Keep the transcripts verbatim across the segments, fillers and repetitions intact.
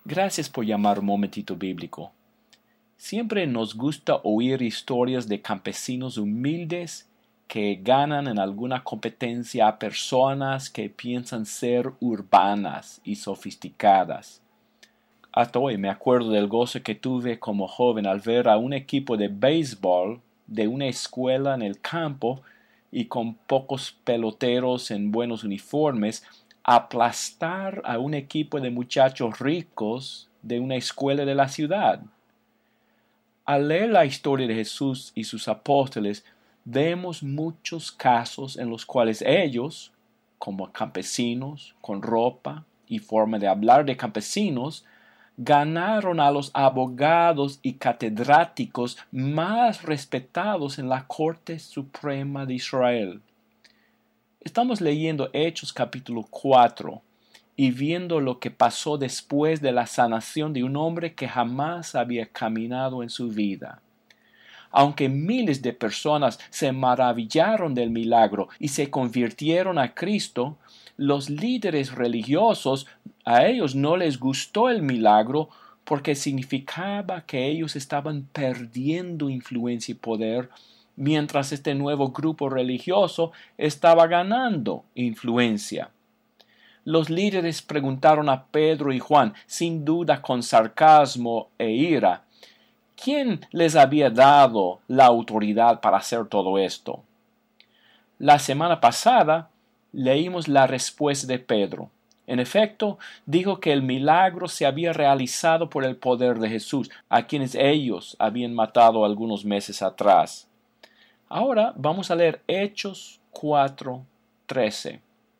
Gracias por llamar un momentito bíblico. Siempre nos gusta oír historias de campesinos humildes que ganan en alguna competencia a personas que piensan ser urbanas y sofisticadas. Hasta hoy me acuerdo del gozo que tuve como joven al ver a un equipo de béisbol de una escuela en el campo y con pocos peloteros en buenos uniformes aplastar a un equipo de muchachos ricos de una escuela de la ciudad. Al leer la historia de Jesús y sus apóstoles, vemos muchos casos en los cuales ellos, como campesinos, con ropa y forma de hablar de campesinos, ganaron a los abogados y catedráticos más respetados en la Corte Suprema de Israel. Estamos leyendo Hechos capítulo cuatro y viendo lo que pasó después de la sanación de un hombre que jamás había caminado en su vida. Aunque miles de personas se maravillaron del milagro y se convirtieron a Cristo, los líderes religiosos, a ellos no les gustó el milagro porque significaba que ellos estaban perdiendo influencia y poder, mientras este nuevo grupo religioso estaba ganando influencia. Los líderes preguntaron a Pedro y Juan, sin duda con sarcasmo e ira, ¿quién les había dado la autoridad para hacer todo esto? La semana pasada leímos la respuesta de Pedro. En efecto, dijo que el milagro se había realizado por el poder de Jesús, a quienes ellos habían matado algunos meses atrás. Ahora vamos a leer Hechos cuatro trece.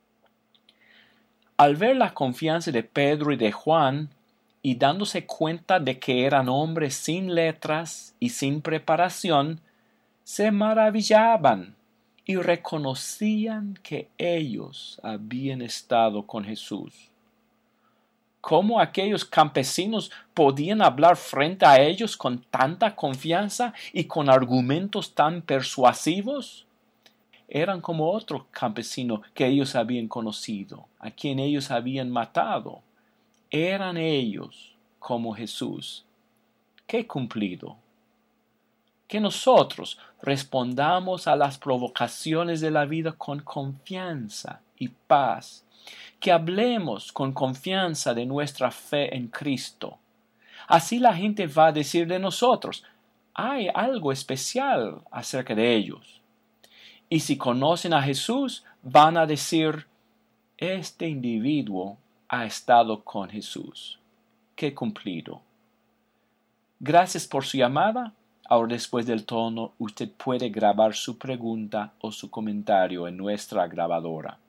Al ver la confianza de Pedro y de Juan, y dándose cuenta de que eran hombres sin letras y sin preparación, se maravillaban y reconocían que ellos habían estado con Jesús. ¿Cómo aquellos campesinos podían hablar frente a ellos con tanta confianza y con argumentos tan persuasivos? Eran como otro campesino que ellos habían conocido, a quien ellos habían matado. Eran ellos como Jesús. ¡Qué cumplido! Que nosotros respondamos a las provocaciones de la vida con confianza y paz. Que hablemos con confianza de nuestra fe en Cristo. Así la gente va a decir de nosotros, hay algo especial acerca de ellos. Y si conocen a Jesús, van a decir, este individuo ha estado con Jesús. ¡Qué cumplido! Gracias por su llamada. Ahora, después del tono, usted puede grabar su pregunta o su comentario en nuestra grabadora.